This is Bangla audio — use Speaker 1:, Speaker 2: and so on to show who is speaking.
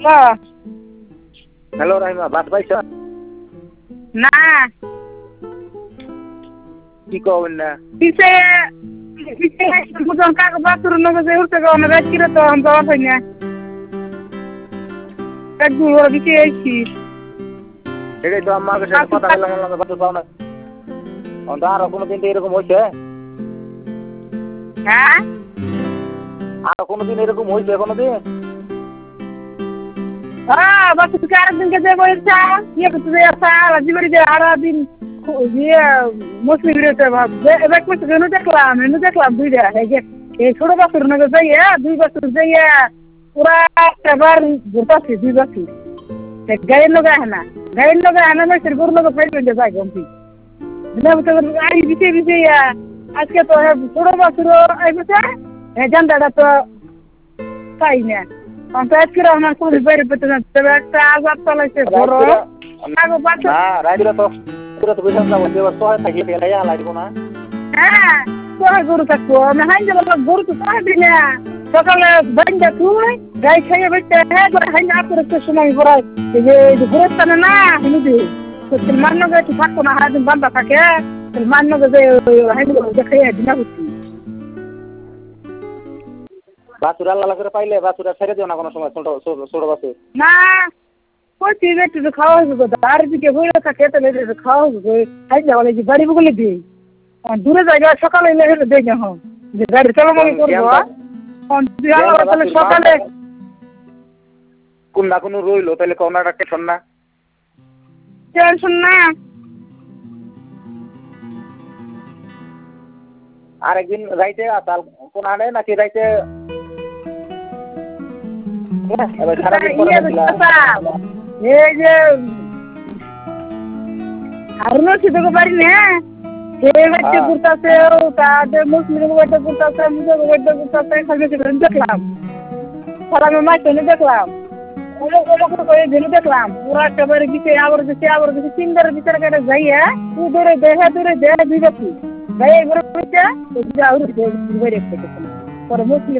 Speaker 1: হ্যালো রাহিমা, ভাত পাইছ?
Speaker 2: না
Speaker 1: কি কবেন না?
Speaker 2: পিছে বুঝলাম কাকে বাছুর নগে উঠতে গো না রাখিরে তো আমি যাওয়া পাই না একদম ওরা দিকে আইছি
Speaker 1: এটাই তো আমার সাথে কথা বললাম, বললাম বাছুর পাও না। আরো কোনোদিন তো এরকম হয়েছে?
Speaker 2: হ্যাঁ
Speaker 1: আরো কোনোদিন এরকম হয়েছে কোনোদিন?
Speaker 2: হ্যাঁ বাছুরকে আরেকদিনকে যে বলছে ইয়ে করতে যে জীবনে যে আরো দিন ইয়ে মুসলিম রেতে ভাব এবার করতে এনে দেখলাম দুইটা এই ছোট বাছুর নগে যাইয়া 2 বছর যাইয়া পুরা এবার ঘুরতাছি 2 বছর গাড়ির লগে না মেসের গরুর লগে ফাইট হয়ে যায় গম্পি আই বিছে বিছে আজকে তো ছোট বাছুর আইবছে জানদাটা তো তাই না আজকে আমার পুলিশ বাইরে পেতে যাচ্ছে একটা আজাদ চালাইছে বড়
Speaker 1: না রাইদিরা তো পুরো তো বুঝলাম না, বলতে এবার সহায় থাকলে পেলে লাগবো না।
Speaker 2: হ্যাঁ সহায় গরু থাকবো আমি হাইন্দে বললাম গরু তো সহায় দিই না সকালে বাইন্দা তুই গাই খাইয়ে বেঁচতে হ্যাঁ করে হাইন্দে আপনার সময় ঘোরাই এই যে ঘুরে টানে না হিন্দু মান্য একটু থাকতো না হারাদিন বান্ধা থাকে মান্য যে হাইন্দে খাইয়ে দিনা বুঝছি
Speaker 1: বাছুর আল্লাহ করে পাইলে বাছুর ছেড়ে দিও না কোনো সময়, ছোট বাছুর
Speaker 2: না কইছি একটু খাওয়া হইব আর দিকে হইলে থাকে তাহলে খাওয়া হইব হাইন্দে বলে যে গাড়ি বগলে দিই দূরে জায়গা সকালে এলে হেলে দেখে হন যে গাড়ি চালামালি করবো তাহলে সকালে
Speaker 1: কোন না কোনো রইলো তাহলে কোনো একটা টেনশন না।
Speaker 2: টেনশন না
Speaker 1: আরেকদিন রাইতে আসাল কোন আনে নাকি রাইতে এবার সারাদিন পরে
Speaker 2: এই যে হারুন সিদ্ধকে পারি না সে বাচ্চা ঘুরতেছে তাদের মুসলিম বাচ্চা ঘুরতেছে মুসলিম বাচ্চা ঘুরতেছে খালি দেখলাম সালামে মাছ দেখলাম ওগুলো দেখলাম পুরো একেবারে গেছে আবার গেছে 3 বারের ভিতরে কেটে যাইয়া তুই দূরে দেয় 2 বছর যাই ঘুরে পরে মুসলিম